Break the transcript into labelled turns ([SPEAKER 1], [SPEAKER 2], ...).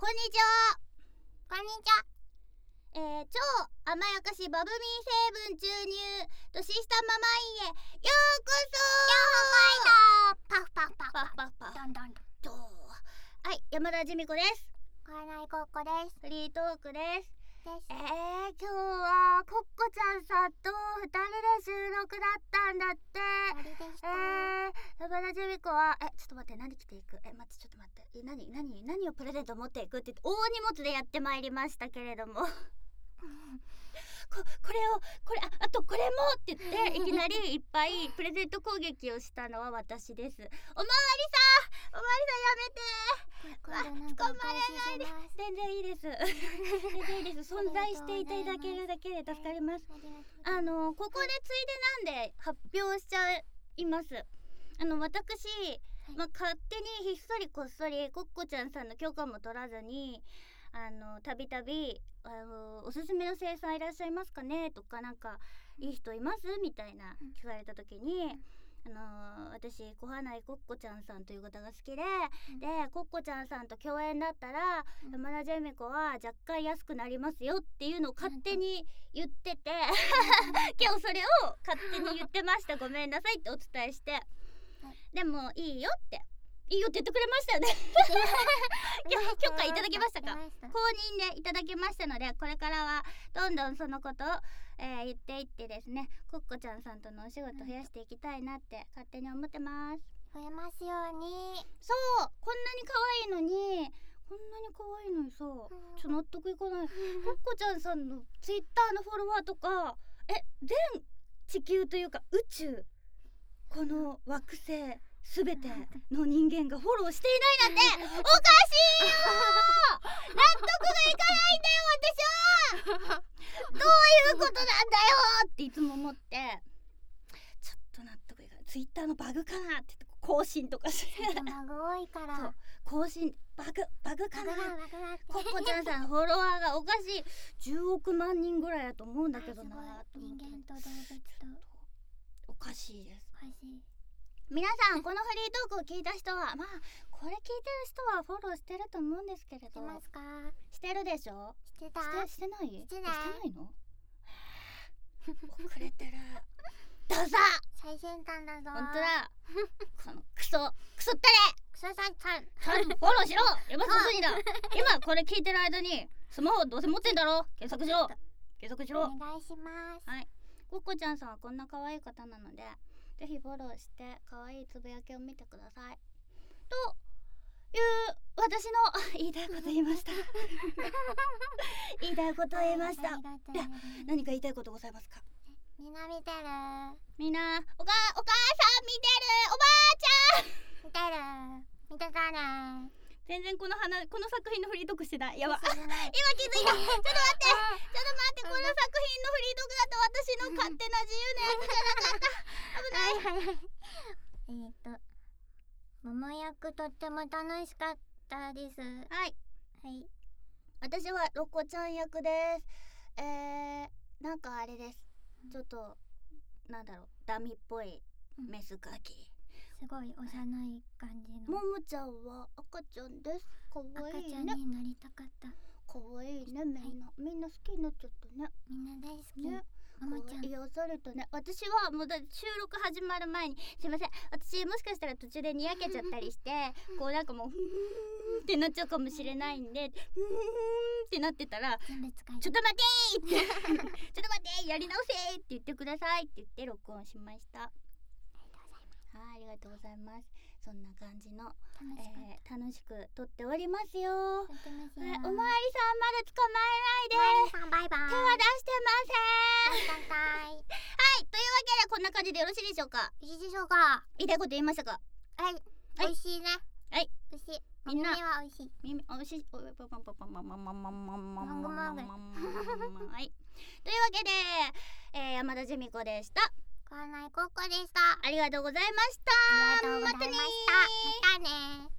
[SPEAKER 1] こんにちは。
[SPEAKER 2] こんにちは。
[SPEAKER 1] 超甘やかしバブミー成分注入年下ママイへようこそ。
[SPEAKER 2] パフパフパフ
[SPEAKER 1] パフパフパフ
[SPEAKER 2] どんどんどん。
[SPEAKER 1] とはい、山田恵美子です。
[SPEAKER 2] かないこっこです。
[SPEAKER 1] フリートークです。
[SPEAKER 2] です。
[SPEAKER 1] 今日はコッコちゃんさんと2人で収録だったんだって。
[SPEAKER 2] あれでした。
[SPEAKER 1] 山田恵美子はちょっと待って、何着ていく？待って、ちょっと待って、何をプレゼント持っていくって言って大荷物でやってまいりましたけれどもこれあとこれもって言っていきなりいっぱいプレゼント攻撃をしたのは私です。おまわりさんやめて。捕まれないで。全然いいです全然いいです。存在していただけるだけで助かります。ここでついでなんで発表しちゃいます。私、勝手にひっそりこっそりコッコちゃんさんの許可も取らずにたびたびおすすめの生産いらっしゃいますかねとか、なんかいい人いますみたいな聞かれた時に、私小花井コッコちゃんさんという方が好きで、コッコちゃんさんと共演だったら、山田恵美子は若干安くなりますよっていうのを勝手に言ってて今日それを勝手に言ってました。ごめんなさいってお伝えして、でもいいよって言ってくれましたよね許可いただきましたか？公認でいただきましたので、これからはどんどんそのことを、言っていってですね、コッコちゃんさんとのお仕事増やしていきたいなって勝手に思ってます。
[SPEAKER 2] 増えますように。
[SPEAKER 1] そう、こんなに可愛いのにさ、ちょっと納得いかないコッコちゃんさんのツイッターのフォロワーとか全地球というか宇宙、この惑星すべての人間がフォローしていないなんておかしいよ納得がいかないんだよ私はどういうことなんだよっていつも思って、ちょっと納得いかない。ツイッターのバグかなって更新とかして
[SPEAKER 2] バグ多いから。
[SPEAKER 1] そう、更新バグかな。コッコちゃんさんフォロワーがおかしい10億万人ぐらいだと思うんだけどな。
[SPEAKER 2] 人間と動物と
[SPEAKER 1] おかしいです。
[SPEAKER 2] おかしい。
[SPEAKER 1] 皆さんこのフリートークを聞いた人はこれ聞いてる人はフォローしてると思うんですけれど、
[SPEAKER 2] してますか？
[SPEAKER 1] してるでしょ？
[SPEAKER 2] してた？
[SPEAKER 1] してない？
[SPEAKER 2] してない
[SPEAKER 1] の？遅れてるどうぞ。
[SPEAKER 2] 最先端だぞ。
[SPEAKER 1] ほんとだこのクソったれ
[SPEAKER 2] クソさんさん
[SPEAKER 1] ちゃんとフォローしろ山里にだ今これ聞いてる間にスマホどうせ持ってんだろ、検索しろ
[SPEAKER 2] お願いします。
[SPEAKER 1] はい、コッコちゃんさんはこんな可愛い方なので、ぜひフォローして可愛いつぶやきを見てくださいという私の言いたいこと言いました言いたいこと言いました。何か言いたいことございますか？
[SPEAKER 2] みんな見てる。
[SPEAKER 1] みんなお母さん見てる。おばあちゃん
[SPEAKER 2] 見てたね。
[SPEAKER 1] 全然この作品のフリートークしてない。やば今気づいたちょっと待ってこの作品のフリートークだと私の勝手な自由なやつじゃなかった危ない。
[SPEAKER 2] 桃役とっても楽しかったです。
[SPEAKER 1] はい、私はロコちゃん役です。なんかあれです、ちょっとなんだろう、ダミっぽいメスガキ、
[SPEAKER 2] すごい幼い感じの。
[SPEAKER 1] ももちゃんは赤ちゃんです。かわいいね。
[SPEAKER 2] 赤ちゃんになりたかった。
[SPEAKER 1] かわいいね。みんな好きになっちゃったね。
[SPEAKER 2] みんな大好き
[SPEAKER 1] ね。
[SPEAKER 2] ももちゃん
[SPEAKER 1] 癒されたね。私はもう収録始まる前にすいません、私もしかしたら途中でにやけちゃったりしてこうなんかもうってなっちゃうかもしれないんでってなってたらちょっと待てーってちょっと待てーやり直せーって言ってくださいって言って録音しました。ありがとうございます。そんな感じの楽しく撮っておりますよ。おまわりさんまだ捕まえないで。
[SPEAKER 2] おまわりさんバイバイ。
[SPEAKER 1] 手は出してません。
[SPEAKER 2] はい、
[SPEAKER 1] というわけでこんな感じでよろしいでしょうか？
[SPEAKER 2] いいでしょうか？
[SPEAKER 1] 言いたいこと言いましたか？
[SPEAKER 2] はい、美味しいね。
[SPEAKER 1] はい、
[SPEAKER 2] 美味しい。
[SPEAKER 1] みんな
[SPEAKER 2] 耳は美味しい。
[SPEAKER 1] 耳美味しい。はい。というわけで、山田恵美子でした。
[SPEAKER 2] かわないコッコでした。
[SPEAKER 1] ありがとうございました。
[SPEAKER 2] ありがとうございました。またね。